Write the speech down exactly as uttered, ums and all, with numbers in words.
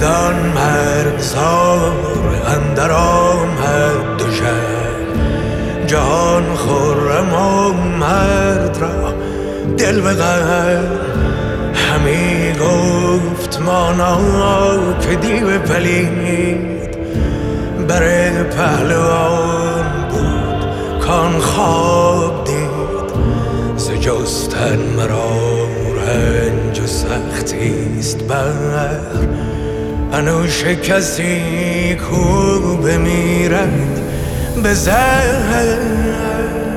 بدان مرغزار اندر آمد دو شهر، جهان خرم و مرد را دل به قهر. همی گفت مانا که دیو پلید بر پهلوان بود کان خواب دید. ز جستن مرا رنج و سختیست بر، انوش کسی کو بمیرد به زهر.